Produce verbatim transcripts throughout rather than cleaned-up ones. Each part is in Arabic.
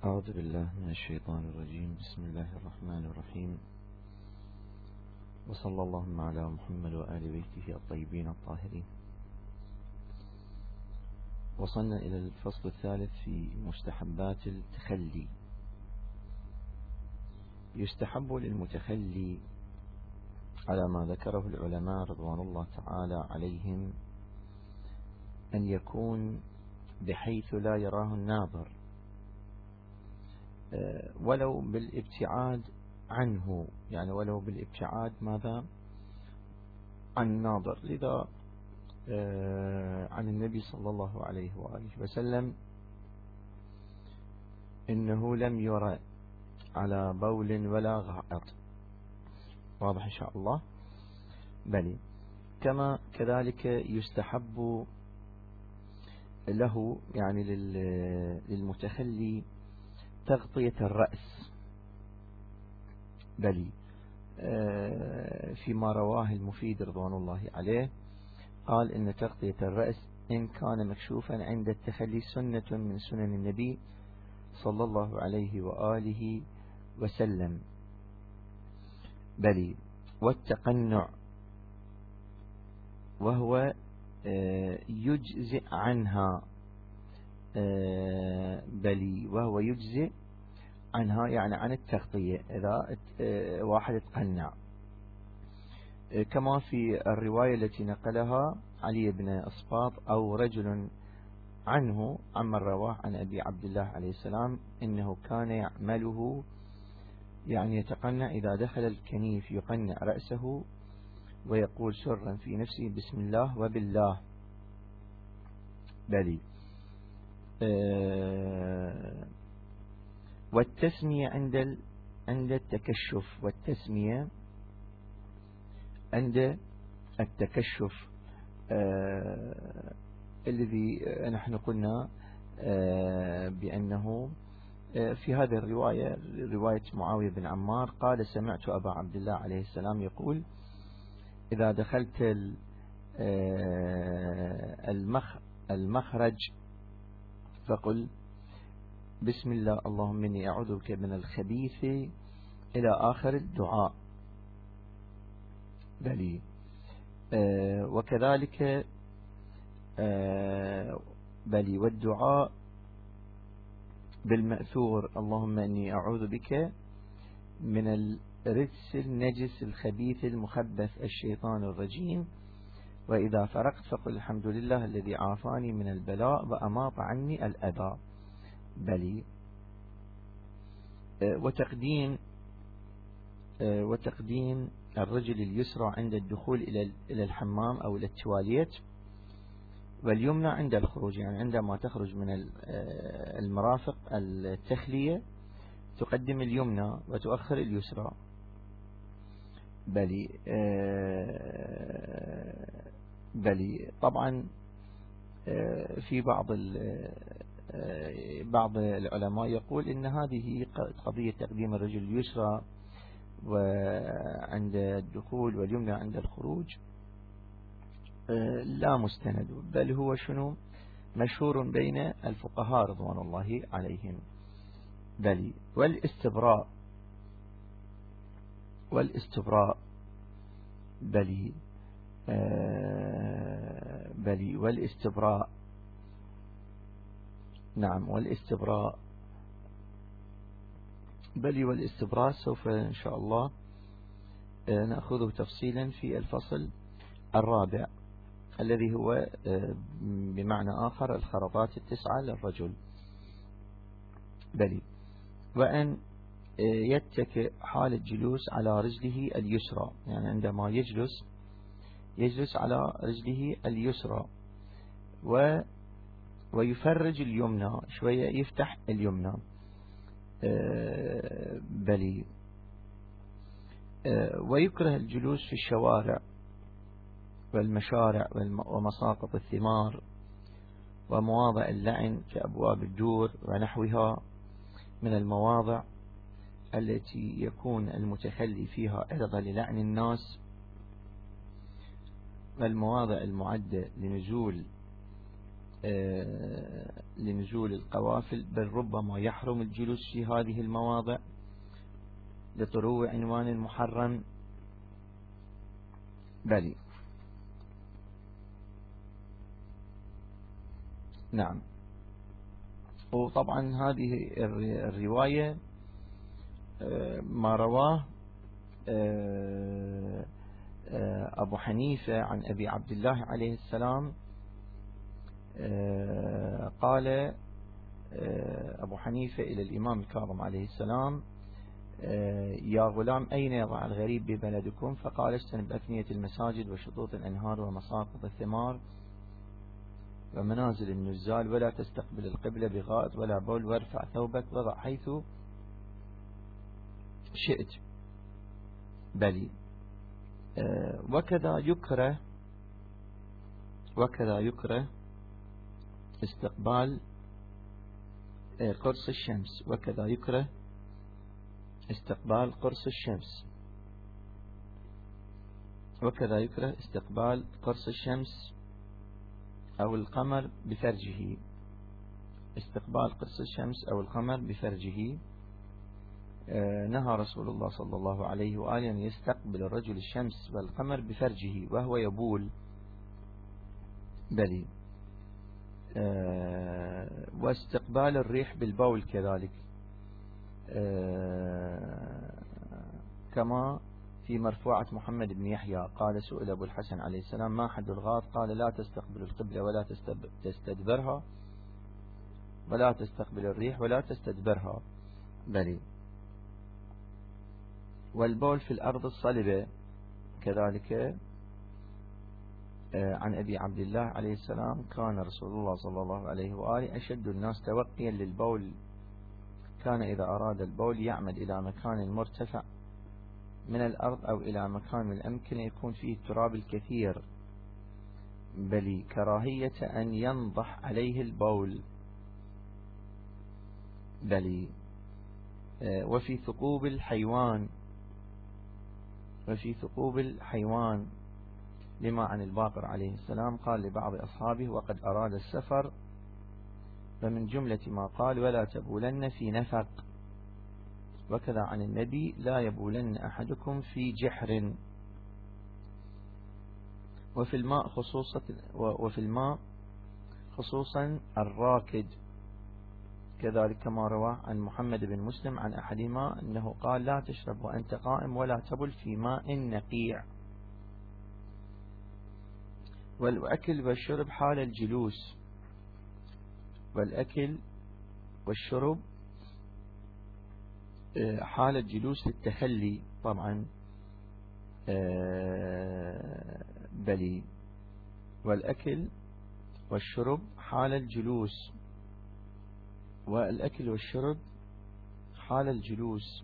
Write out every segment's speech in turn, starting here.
أعوذ بالله من الشيطان الرجيم. بسم الله الرحمن الرحيم، وصلى اللهم على محمد وآل بيته الطيبين الطاهرين. وصلنا إلى الفصل الثالث في مستحبات التخلي. يستحب للمتخلي على ما ذكره العلماء رضوان الله تعالى عليهم أن يكون بحيث لا يراه الناظر، ولو بالابتعاد عنه، يعني ولو بالابتعاد ماذا عن الناظر. لذا عن النبي صلى الله عليه وآله وسلم إنه لم يرى على بول ولا غائط. واضح إن شاء الله؟ بل كما كذلك يستحب له يعني للمتخلي تغطية الرأس. بل فيما رواه المفيد رضوان الله عليه قال إن تغطية الرأس إن كان مكشوفا عند التخلي سنة من سنن النبي صلى الله عليه وآله وسلم. بل والتقنع وهو يجزئ عنها، بل وهو يجزئ عنها يعني عن التغطية إذا واحد اتقنع، كما في الرواية التي نقلها علي بن أسباط أو رجل عنه عمن رواه عن أبي عبد الله عليه السلام إنه كان يعمله، يعني يتقنع إذا دخل الكنيف يقنع رأسه ويقول سرا في نفسه بسم الله وبالله. بل أه والتسمية عند عند التكشف، والتسمية عند التكشف أه الذي نحن قلنا أه بأنه أه في هذه الرواية، رواية معاوية بن عمار قال سمعت أبا عبد الله عليه السلام يقول إذا دخلت المخرج فقل بسم الله اللهم إني أعوذ بك من الخبيث إلى آخر الدعاء. بل آه وكذلك آه بل والدعاء بالمأثور اللهم إني أعوذ بك من الرجس النجس الخبيث المخبث الشيطان الرجيم، وإذا فرقت فقل الحمد لله الذي عافاني من البلاء وأماط عني الأذى. بل وتقديم وتقديم الرجل اليسرى عند الدخول إلى الحمام أو إلى التواليت، واليمنى عند الخروج، يعني عندما تخرج من المرافق التخلية تقدم اليمنى وتؤخر اليسرى. بل بل طبعا في بعض بعض العلماء يقول إن هذه قضية تقديم الرجل اليسرى وعند الدخول واليمنى عند الخروج لا مستند، بل هو شنو مشهور بين الفقهاء رضوان الله عليهم. بل والاستبراء والاستبراء بل آه بل والاستبراء نعم والاستبراء بل والاستبراء سوف إن شاء الله آه نأخذه تفصيلا في الفصل الرابع الذي هو آه بمعنى آخر الخرطات التسعة للرجل. بل وأن يتكئ حال الجلوس على رجله اليسرى، يعني عندما يجلس يجلس على رجله اليسرى و ويفرج اليمنى شوية، يفتح اليمنى. بل ويكره الجلوس في الشوارع والمشارع ومساقط الثمار ومواضع اللعن كأبواب الدور ونحوها من المواضع التي يكون المتخلي فيها عرضة للعن الناس، والمواضع المعدة لنزول لنزول القوافل، بل ربما يحرم الجلوس في هذه المواضع لطلوع عنوان محرم. بلي نعم. وطبعا هذه الرواية ما رواه أبو حنيفة عن أبي عبد الله عليه السلام، قال أبو حنيفة إلى الإمام الكاظم عليه السلام: يا غلام، أين يضع الغريب ببلدكم؟ فقال: اجتنب أفنية المساجد وشطوط الأنهار ومساقط الثمار ومنازل النزال، ولا تستقبل القبلة بغائط ولا بول، وارفع ثوبك وضع حيث شئت. بلي وكذا يكره وكذا يكره استقبال قرص الشمس وكذا يكره استقبال قرص الشمس وكذا يكره استقبال قرص الشمس أو القمر بفرجه. استقبال قرص الشمس أو القمر بفرجه. نهى رسول الله صلى الله عليه وآله أن يستقبل الرجل الشمس والقمر بفرجه وهو يبول. بلي واستقبال الريح بالبول كذلك، كما في مرفوعة محمد بن يحيى قال: سئل أبو الحسن عليه السلام: ما حد الغائط؟ قال: لا تستقبل القبلة ولا تستدبرها ولا تستقبل الريح ولا تستدبرها. بلي والبول في الأرض الصلبة كذلك، عن أبي عبد الله عليه السلام: كان رسول الله صلى الله عليه وآله أشد الناس توقيا للبول، كان إذا أراد البول يعمد إلى مكان مرتفع من الأرض أو إلى مكان من الأمكنة يكون فيه التراب الكثير، بل كراهية أن ينضح عليه البول. بل وفي ثقوب الحيوان وفي ثقوب الحيوان لما عن الباقر عليه السلام قال لبعض أصحابه وقد أراد السفر، فمن جملة ما قال: ولا تبولن في نفق. وكذا عن النبي: لا يبولن أحدكم في جحر. وفي الماء خصوصا وفي الماء خصوصا الراكد كذلك، كما رواه عن محمد بن مسلم عن أحدهما أنه قال: لا تشرب وأنت قائم ولا تبل في ماء نقيع. والأكل والشرب حال الجلوس، والأكل والشرب حال الجلوس للتخلي طبعا. بلي والأكل والشرب حال الجلوس والأكل والشرب حال الجلوس.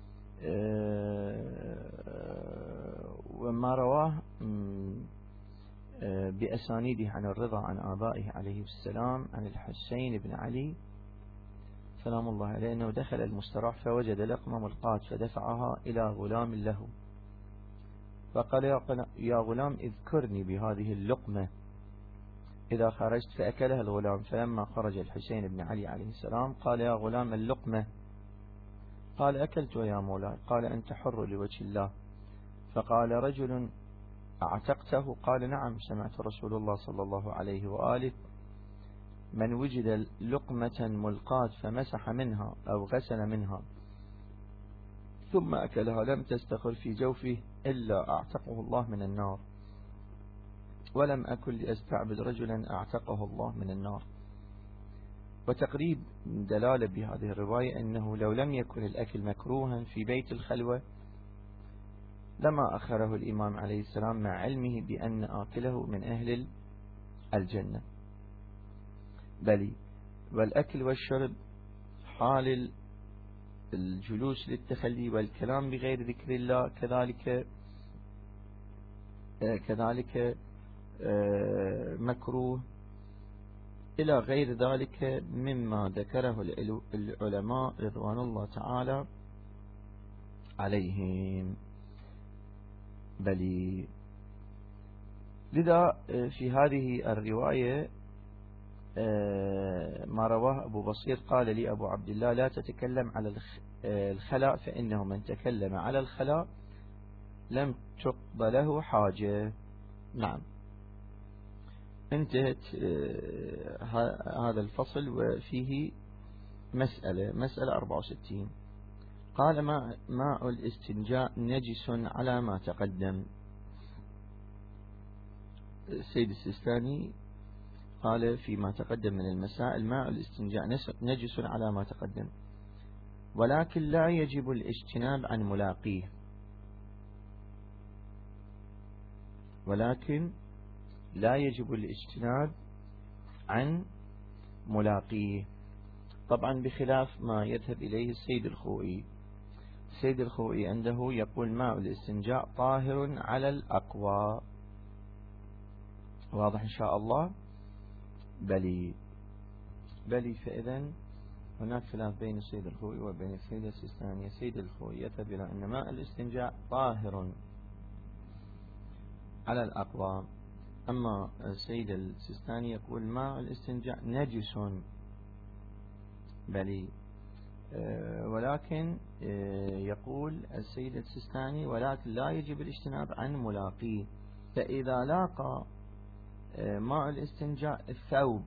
وما رواه بأسانيده عن الرضا عن آبائه عليه السلام عن الحسين بن علي سلام الله عليه أنه دخل المستراح فوجد لقمة ملقاة فدفعها إلى غلام له، فقال: يا غلام اذكرني بهذه اللقمة إذا خرجت، فأكلها الغلام. فلما خرج الحسين بن علي عليه السلام قال: يا غلام اللقمة؟ قال: أكلت يا مولاي. قال: أنت حر لوجه الله. فقال رجل: أعتقته؟ قال: نعم، سمعت رسول الله صلى الله عليه وآله: من وجد لقمة ملقاة فمسح منها أو غسل منها ثم أكلها لم تستقر في جوفه إلا أعتقه الله من النار. ولم أكن لأستعبد رجلا أعتقه الله من النار. وتقريب دلالة بهذه الرواية أنه لو لم يكن الأكل مكروها في بيت الخلوة لما أخره الإمام عليه السلام مع علمه بأن آكله من أهل الجنة. بل والأكل والشرب حال الجلوس للتخلي والكلام بغير ذكر الله كذلك كذلك مكروه، إلى غير ذلك مما ذكره العلماء رضوان الله تعالى عليهم. بل لذا في هذه الرواية ما رواه أبو بصير قال لي أبو عبد الله لا تتكلم على الخلاء فإنه من تكلم على الخلاء لم تقبل له حاجة. نعم، انتهت هذا الفصل وفيه مسألة مسألة أربعة وستين. قال ماء الاستنجاء نجس على ما تقدم. السيد السيستاني قال فيما تقدم من المسائل ماء الاستنجاء نجس على ما تقدم، ولكن لا يجب الاجتناب عن ملاقيه، ولكن لا يجب الاجتناب عن ملاقيه، طبعا بخلاف ما يذهب إليه السيد الخوئي. السيد الخوئي عنده يقول ماء الاستنجاء طاهر على الأقوى. واضح إن شاء الله؟ بلي بلي فإذا هناك خلاف بين السيد الخوئي وبين السيد السيستاني. السيد الخوئي يذهب إلى أن ماء الاستنجاء طاهر على الأقوى، أما السيد السيستاني يقول ماء الاستنجاء نجس. بلي أه ولكن أه يقول السيد السيستاني ولكن لا يجب الاجتناب عن ملاقيه، فإذا لاقى أه ماء الاستنجاء الثوب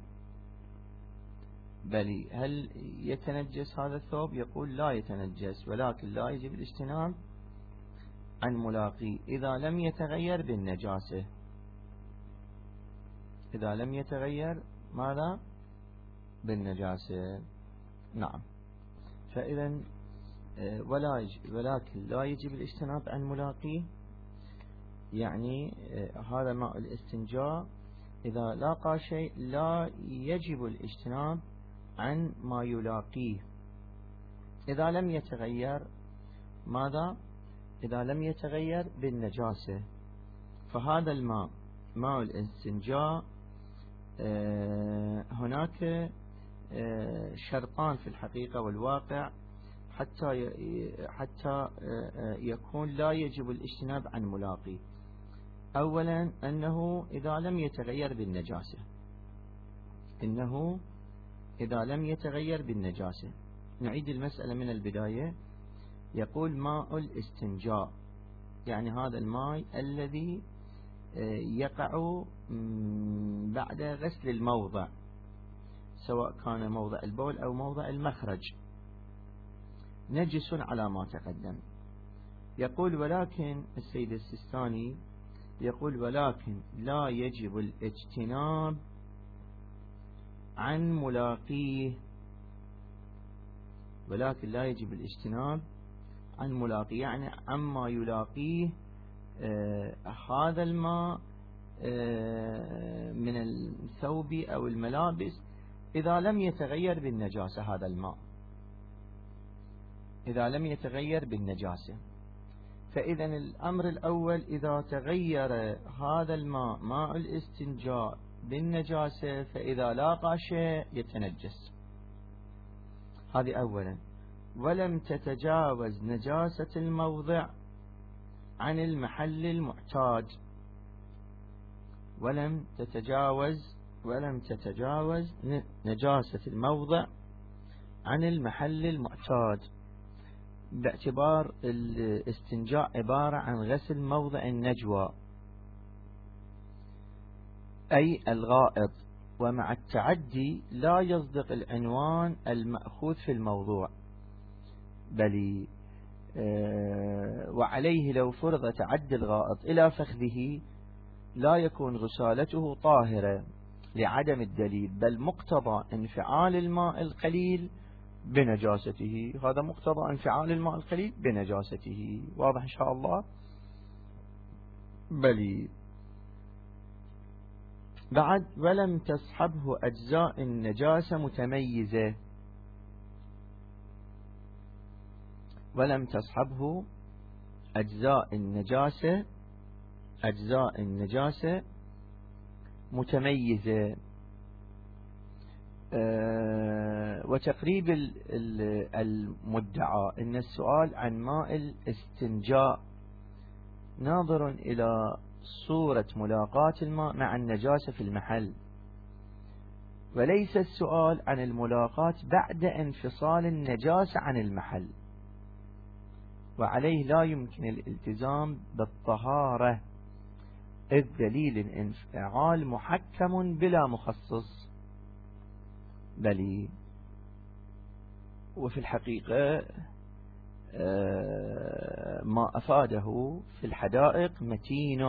بلي هل يتنجس هذا الثوب؟ يقول لا يتنجس، ولكن لا يجب الاجتناب عن ملاقيه إذا لم يتغير بالنجاسة. إذا لم يتغير ماذا؟ بالنجاسة. نعم، فإذا ولا ولكن لا يجب الاجتناب عن ملاقيه، يعني هذا ماء الاستنجاء إذا لاقى شيء لا يجب الاجتناب عن ما يلاقيه إذا لم يتغير ماذا؟ إذا لم يتغير بالنجاسة. فهذا الماء ماء الاستنجاء هناك شرطان في الحقيقة والواقع حتى حتى يكون لا يجب الاجتناب عن ملاقيه. أولا أنه إذا لم يتغير بالنجاسة، إنه إذا لم يتغير بالنجاسة. نعيد المسألة من البداية. يقول ماء الاستنجاء يعني هذا الماء الذي يقع بعد غسل الموضع، سواء كان موضع البول أو موضع المخرج، نجس على ما تقدم. يقول ولكن السيد السيستاني يقول ولكن لا يجب الاجتناب عن ملاقيه، ولكن لا يجب الاجتناب عن ملاقيه يعني عما يلاقيه آه هذا الماء آه من الثوب أو الملابس إذا لم يتغير بالنجاسة. هذا الماء إذا لم يتغير بالنجاسة، فإذا الأمر الأول إذا تغير هذا الماء ماء الاستنجاء بالنجاسة فإذا لاقى شيء يتنجس. هذه أولا. ولم تتجاوز نجاسة الموضع عن المحل المعتاد، ولم تتجاوز ولم تتجاوز نجاسة الموضع عن المحل المعتاد، باعتبار الاستنجاء عبارة عن غسل موضع النجوى أي الغائط، ومع التعدي لا يصدق العنوان المأخوذ في الموضوع، بل آه وعليه لو فرض تعدي الغائط إلى فخذه لا يكون غسالته طاهرة لعدم الدليل، بل مقتضى انفعال الماء القليل بنجاسته. هذا مقتضى انفعال الماء القليل بنجاسته. واضح إن شاء الله؟ بل بعد ولم تصحبه أجزاء النجاسة متميزة، ولم تصحبه أجزاء النجاسة أجزاء النجاسة متميزة. أه وتقريب المدعى إن السؤال عن ماء الاستنجاء ناظر إلى صورة ملاقاة الماء مع النجاسة في المحل، وليس السؤال عن الملاقاة بعد انفصال النجاسة عن المحل، وعليه لا يمكن الالتزام بالطهارة، إذ دليل الانفعال محكم بلا مخصص. بل وفي الحقيقة ما أفاده في الحدائق متين،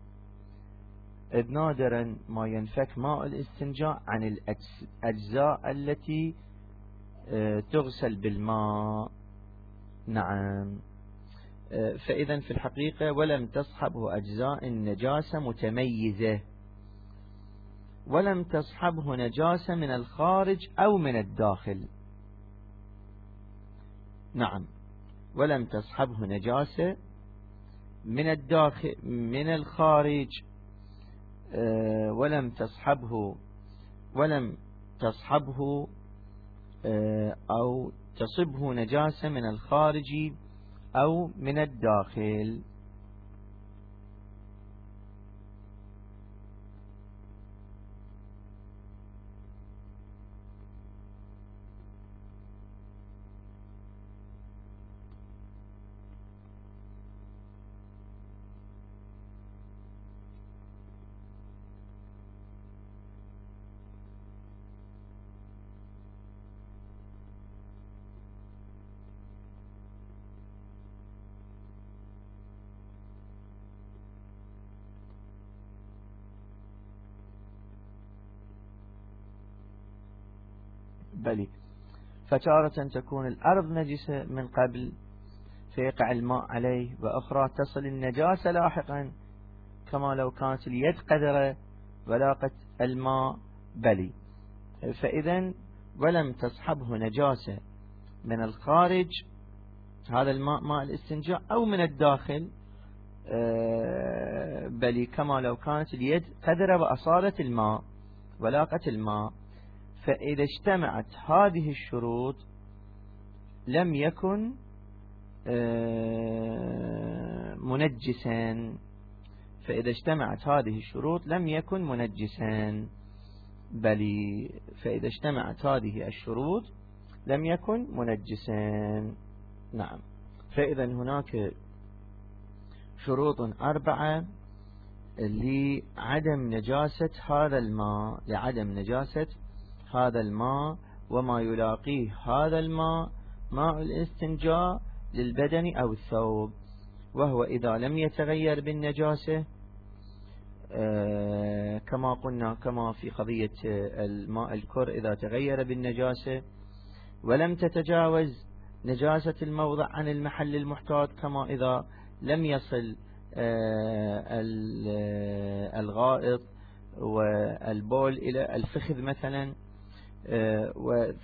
إذ نادرا ما ينفك ماء الاستنجاء عن الأجزاء التي تغسل بالماء. نعم. فإذا في الحقيقة ولم تصحبه أجزاء النجاسة متميزة، ولم تصحبه نجاسة من الخارج أو من الداخل. نعم، ولم تصحبه نجاسة من الداخل من الخارج، ولم تصحبه ولم تصحبه أو تصبه نجاسة من الخارج أو من الداخل. بلي فتارة تكون الأرض نجسة من قبل فيقع الماء عليه، وأخرى تصل النجاسة لاحقا، كما لو كانت اليد قذرة ولاقت الماء. بلي فإذا ولم تصحبه نجاسة من الخارج، هذا الماء ماء الاستنجاء، أو من الداخل، بلي كما لو كانت اليد قذرة وأصابت الماء ولاقت الماء. فإذا اجتمعت هذه الشروط لم يكن منجسا. فإذا اجتمعت هذه الشروط لم يكن منجسا. بل فإذا اجتمعت هذه الشروط لم يكن منجسا. نعم. فإذا هناك شروط أربعة لعدم نجاسة هذا الماء لعدم نجاسة هذا الماء وما يلاقيه هذا الماء ماء الاستنجاء للبدن أو الثوب، وهو إذا لم يتغير بالنجاسة آه كما قلنا، كما في قضية الماء الكر إذا تغير بالنجاسة، ولم تتجاوز نجاسة الموضع عن المحل المحتاط، كما إذا لم يصل آه الغائط والبول إلى الفخذ مثلا. آه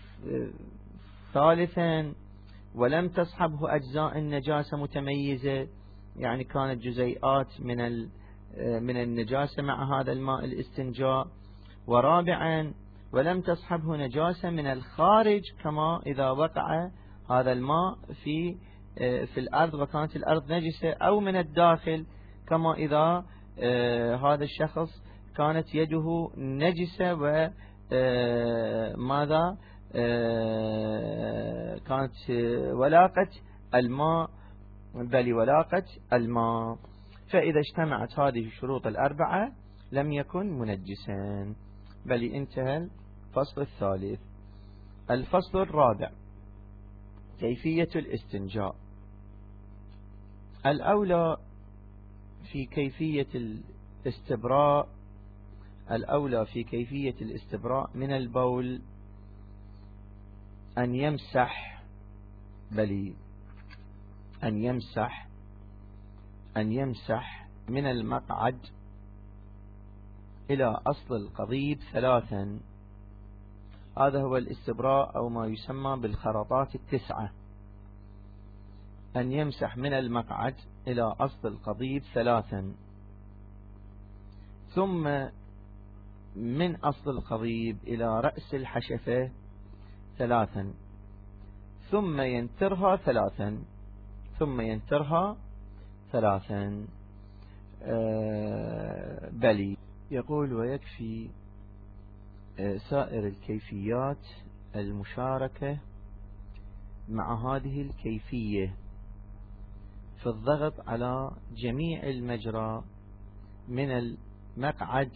وثالثا ولم تصحبه أجزاء النجاسة متميزة، يعني كانت جزيئات من من النجاسة مع هذا الماء الاستنجاء. ورابعا ولم تصحبه نجاسة من الخارج، كما إذا وقع هذا الماء في في الأرض وكانت الأرض نجسة، أو من الداخل، كما إذا هذا الشخص كانت يده نجسة وماذا كانت ولاقت الماء. بل ولاقت الماء. فإذا اجتمعت هذه الشروط الأربعة لم يكن منجسا. بل انتهى الفصل الثالث. الفصل الرابع: كيفية الاستنجاء. الأولى في كيفية الاستبراء الأولى في كيفية الاستبراء من البول أن يمسح بل أن يمسح أن يمسح من المقعد إلى أصل القضيب ثلاثا. هذا هو الاستبراء أو ما يسمى بالخرطات التسعة. أن يمسح من المقعد إلى أصل القضيب ثلاثا، ثم من أصل القضيب إلى رأس الحشفة ثلاثا، ثم ينترها ثلاثا ثم ينترها ثلاثا. آه بلي يقول: ويكفي سائر الكيفيات المشاركة مع هذه الكيفية في الضغط على جميع المجرى من المقعد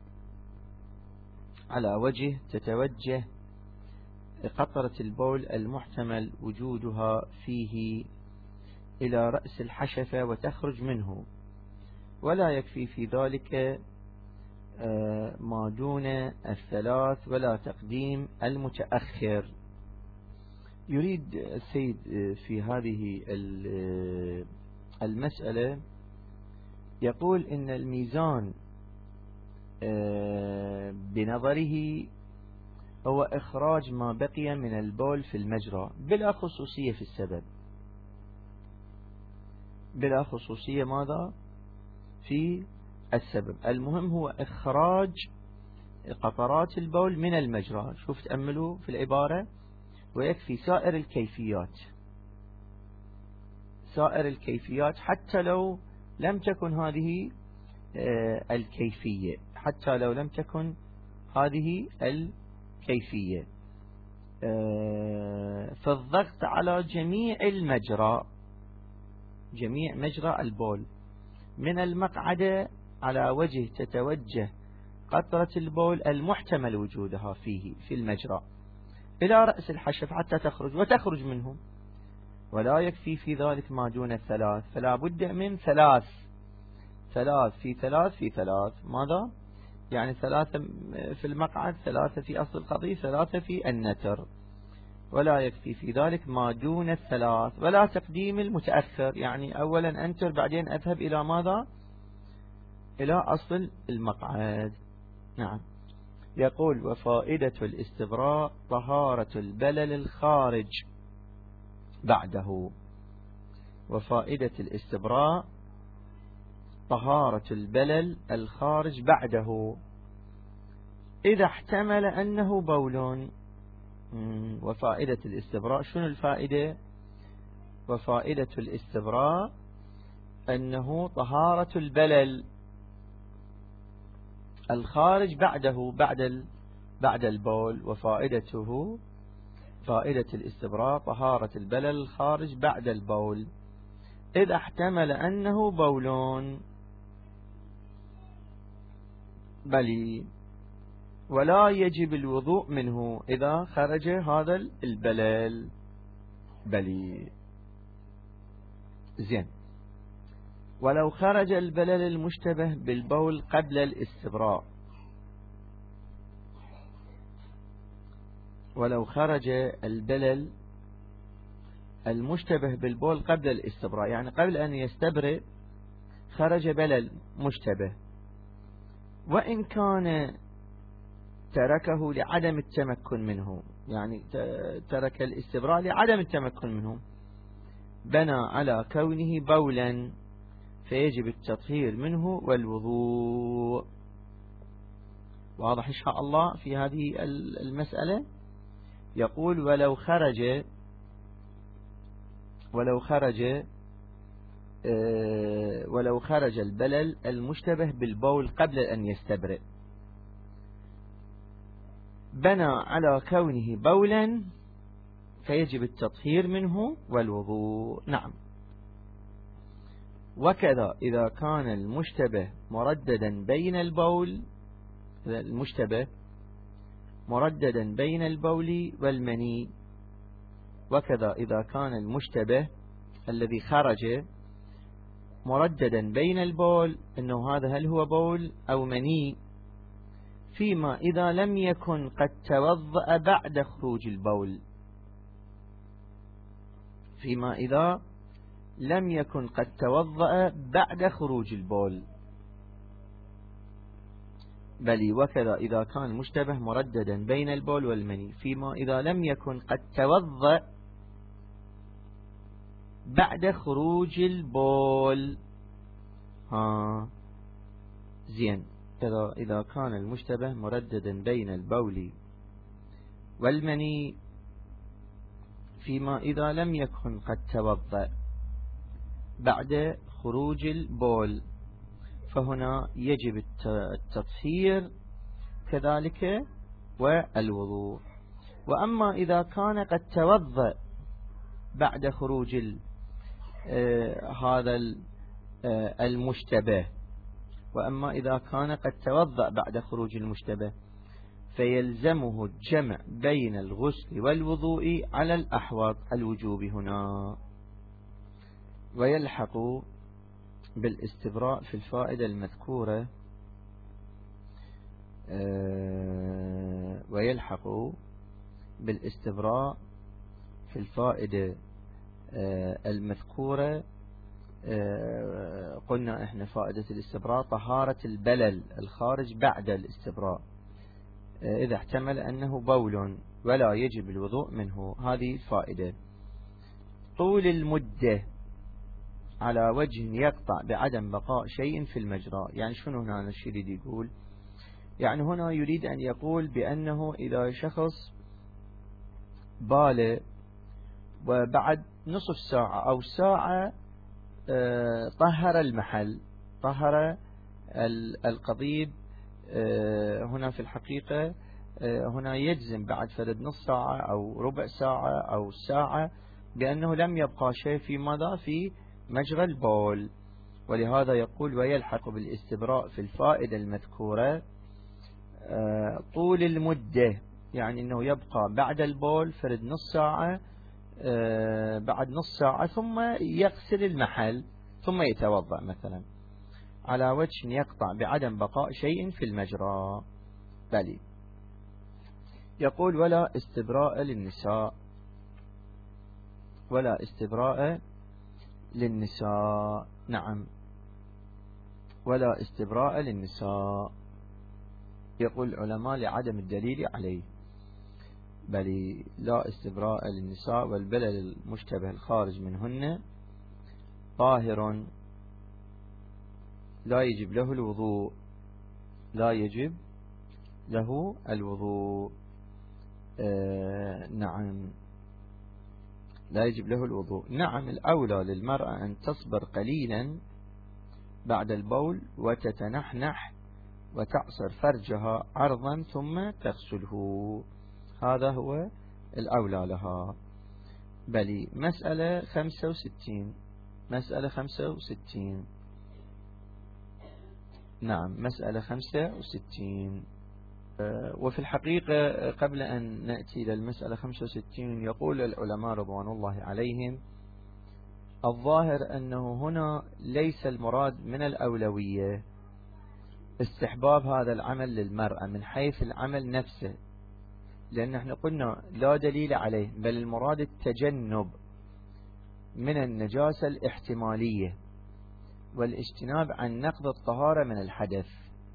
على وجه تتوجه قطرة البول المحتمل وجودها فيه إلى رأس الحشفة وتخرج منه، ولا يكفي في ذلك ما دون الثلاث ولا تقديم المتأخر. يريد السيد في هذه المسألة يقول إن الميزان بنظره هو إخراج ما بقي من البول في المجرى بلا خصوصية في السبب، بلا خصوصية ماذا في السبب، المهم هو إخراج قطرات البول من المجرى. شوف تأملوا في العبارة، ويكفي سائر الكيفيات، سائر الكيفيات حتى لو لم تكن هذه الكيفية، حتى لو لم تكن هذه الكيفية في الضغط على جميع المجرى، جميع مجرى البول من المقعدة على وجه تتوجه قطرة البول المحتمل وجودها فيه في المجرى إلى رأس الحشف حتى تخرج وتخرج منه، ولا يكفي في ذلك ما دون الثلاث، فلا بد من ثلاث، ثلاث في ثلاث في ثلاث، ماذا يعني ثلاثة في المقعد، ثلاثة في أصل القضية، ثلاثة في النتر، ولا يكفي في ذلك ما دون الثلاث ولا تقديم المتأخر، يعني أولا أنتر بعدين أذهب إلى ماذا، إلى أصل المقعد. نعم. يقول وفائدة الاستبراء طهارة البلل الخارج بعده، وفائدة الاستبراء طهارة البلل الخارج بعده إذا احتمل أنه بول. وفائدة الاستبراء شنو الفائدة؟ وفائدة الاستبراء أنه طهارة البلل الخارج بعده بعد بعد البول، وفائدته فائدة الاستبراء طهارة البلل الخارج بعد البول إذا احتمل أنه بول بلي، ولا يجب الوضوء منه إذا خرج هذا البلل بلي. زين. ولو خرج البلل المشتبه بالبول قبل الاستبراء، ولو خرج البلل المشتبه بالبول قبل الاستبراء، يعني قبل أن يستبرئ خرج بلل مشتبه، وإن كان تركه لعدم التمكن منه، يعني ترك الاستبراء لعدم التمكن منه، بنى على كونه بولا فيجب التطهير منه والوضوء. واضح إن شاء الله في هذه المسألة. يقول ولو خرج ولو خرج ولو خرج البلل المشتبه بالبول قبل أن يستبرئ بنى على كونه بولا فيجب التطهير منه والوضوء. نعم. وكذا إذا كان المشتبه مرددا بين البول، المشتبه مرددا بين البول والمني، وكذا إذا كان المشتبه الذي خرج مرددا بين البول، إنه هذا هل هو بول أو مني، فيما إذا لم يكن قد توضأ بعد خروج البول، فيما إذا لم يكن قد توضأ بعد خروج البول بل وكذا إذا كان مشتبه مرددا بين البول والمني، فيما إذا لم يكن قد توضأ بعد خروج البول. ها زين. كذا إذا كان المشتبه مرددا بين البول والمني، فيما إذا لم يكن قد توضأ بعد خروج البول، فهنا يجب التطهير كذلك والوضوء. وأما إذا كان قد توضأ بعد خروج آه هذا آه المشتبه وأما إذا كان قد توضأ بعد خروج المشتبه فيلزمه الجمع بين الغسل والوضوء على الأحوط الوجوب هنا. ويلحق بالاستبراء في الفائدة المذكورة آه ويلحق بالاستبراء في الفائدة آه المذكورة آه قلنا احنا فائدة الاستبراء طهارة البلل الخارج بعد الاستبراء آه إذا احتمل أنه بول ولا يجب الوضوء منه، هذه فائدة. طول المدة على وجه يقطع بعدم بقاء شيء في المجرى. يعني شنو هنا الشيء يريد يقول؟ يعني هنا يريد أن يقول بأنه إذا شخص بال وبعد نصف ساعة أو ساعة طهر المحل، طهر القضيب، هنا في الحقيقة هنا يجزم بعد فرد نصف ساعة أو ربع ساعة أو ساعة بأنه لم يبقى شيء في ماذا في مجرى البول. ولهذا يقول ويلحق بالاستبراء في الفائدة المذكورة طول المدة، يعني أنه يبقى بعد البول فرد نص ساعة بعد نص ساعة ثم يغسل المحل ثم يتوضأ مثلا على وجه يقطع بعدم بقاء شيء في المجرى. بل يقول ولا استبراء للنساء، ولا استبراء للنساء. نعم، ولا استبراء للنساء. يقول العلماء لعدم الدليل عليه. بل لا استبراء للنساء والبلل المشتبه الخارج منهن طاهر لا يجب له الوضوء، لا يجب له الوضوء. آه نعم، لا يجب له الوضوء. نعم، الأولى للمرأة أن تصبر قليلا بعد البول وتتنحنح وتعصر فرجها عرضا ثم تغسله، هذا هو الأولى لها. بل مسألة خمسة وستين، مسألة خمسة وستين. نعم، مسألة خمسة وستين. وفي الحقيقة قبل أن نأتي إلى المسألة خمسة وستين يقول العلماء رضوان الله عليهم الظاهر أنه هنا ليس المراد من الأولوية استحباب هذا العمل للمرأة من حيث العمل نفسه، لأن احنا قلنا لا دليل عليه، بل المراد التجنب من النجاسة الاحتمالية والاجتناب عن نقض الطهارة من الحدث.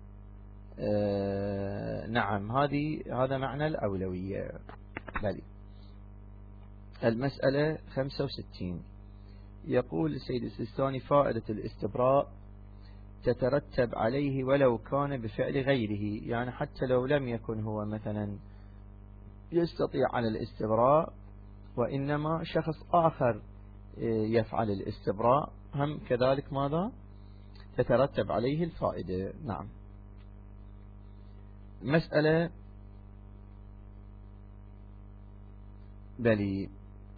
آه نعم، هذه هذا معنى الأولوية. بل المسألة خمسة وستين يقول السيد السيستاني فائدة الاستبراء تترتب عليه ولو كان بفعل غيره، يعني حتى لو لم يكن هو مثلا يستطيع على الاستبراء وإنما شخص آخر يفعل الاستبراء هم كذلك ماذا تترتب عليه الفائدة. نعم. مسألة بلي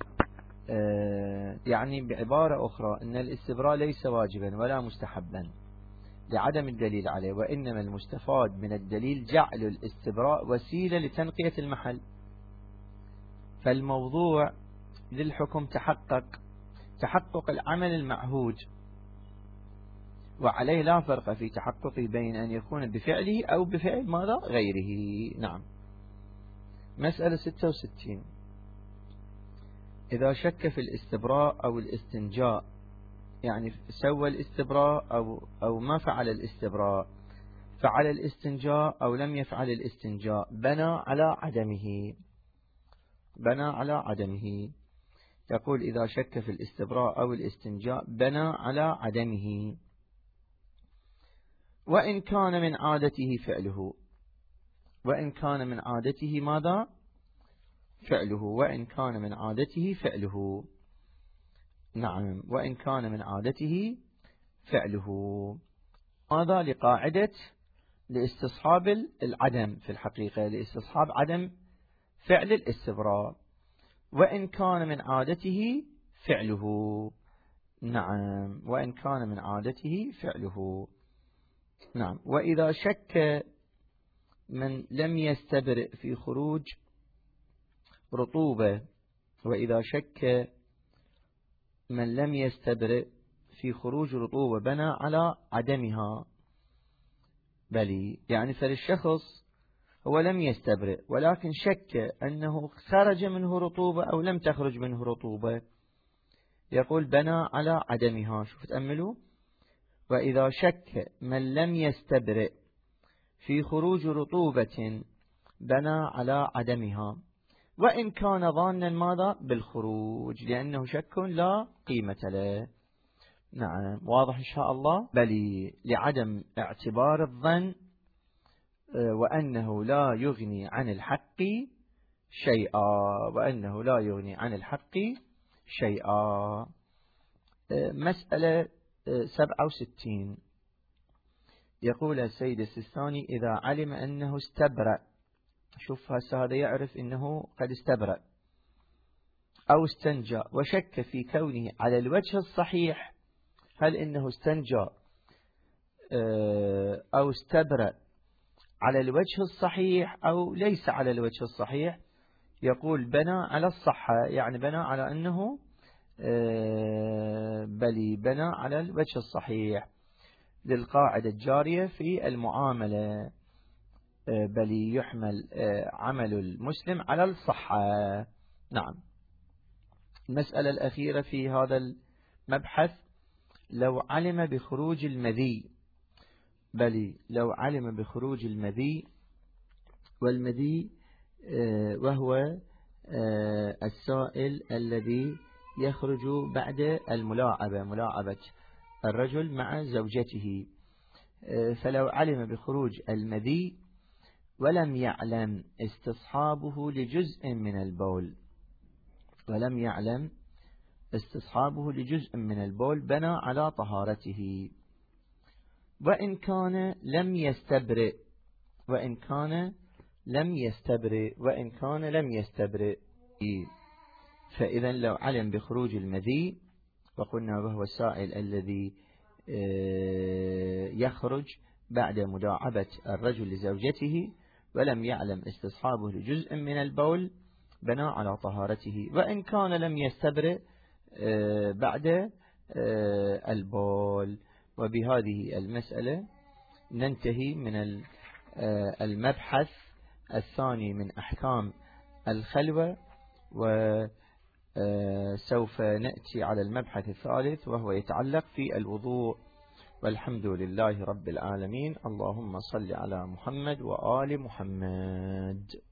آه يعني بعبارة أخرى أن الاستبراء ليس واجبا ولا مستحبا لعدم الدليل عليه، وإنما المستفاد من الدليل جعل الاستبراء وسيلة لتنقية المحل، فالموضوع للحكم تحقق تحقق العمل المعهود، وعليه لا فرق في تحققه بين أن يكون بفعله أو بفعل ماذا غيره. نعم. مسألة ستة وستين إذا شك في الاستبراء أو الاستنجاء، يعني سوى الاستبراء أو, أو ما فعل الاستبراء، فعل الاستنجاء أو لم يفعل الاستنجاء، بنى على عدمه بنى على عدمه يقول إذا شك في الاستبراء أو الاستنجاء بنى على عدمه، وإن كان من عادته فعله وإن كان من عادته ماذا فعله وإن كان من عادته فعله نعم، وإن كان من عادته فعله. هذا لقاعدة لاستصحاب العدم في الحقيقة، لاستصحاب عدم فعل الاستبراء، وإن كان من عادته فعله. نعم، وإن كان من عادته فعله. نعم. وإذا شك من لم يستبرئ في خروج رطوبة، وإذا شك من لم يستبرئ في خروج رطوبة بنى على عدمها. بلي يعني فالشخص هو لم يستبرئ ولكن شك أنه خرج منه رطوبة أو لم تخرج منه رطوبة، يقول بنى على عدمها. شوف تأملوا، وإذا شك من لم يستبرئ في خروج رطوبة بنى على عدمها، وإن كان ظانا ماذا بالخروج، لأنه شك لا قيمة له. نعم، واضح إن شاء الله. بل لعدم اعتبار الظن وأنه لا يغني عن الحق شيئا، وأنه لا يغني عن الحق شيئا. مسألة سبعة وستين يقول السيد السيستاني: إذا علم أنه استبرأ. شوف هذا يعرف أنه قد استبرأ أو استنجى وشك في كونه على الوجه الصحيح، هل إنه استنجى أو استبرأ على الوجه الصحيح أو ليس على الوجه الصحيح، يقول بنى على الصحة، يعني بنى على أنه بل بنى على الوجه الصحيح للقاعدة الجارية في المعاملة، بل يحمل عمل المسلم على الصحة. نعم. المسألة الأخيرة في هذا المبحث: لو علم بخروج المذي. بل لو علم بخروج المذي، والمذي وهو السائل الذي يخرج بعد الملاعبة، ملاعبة الرجل مع زوجته. فلو علم بخروج المذي ولم يعلم استصحابه لجزء من البول، ولم يعلم استصحابه لجزء من البول بنى على طهارته، وإن كان لم يستبرئ، وإن كان لم يستبرئ وإن كان لم يستبرئ. فإذا لو علم بخروج المذي، وقلنا وهو السائل الذي يخرج بعد مداعبة الرجل لزوجته، ولم يعلم استصحابه لجزء من البول بنى على طهارته، وإن كان لم يستبرئ بعد البول. وبهذه المسألة ننتهي من المبحث الثاني من أحكام الخلوة، وسوف نأتي على المبحث الثالث وهو يتعلق في الوضوء. والحمد لله رب العالمين. اللهم صل على محمد وآل محمد.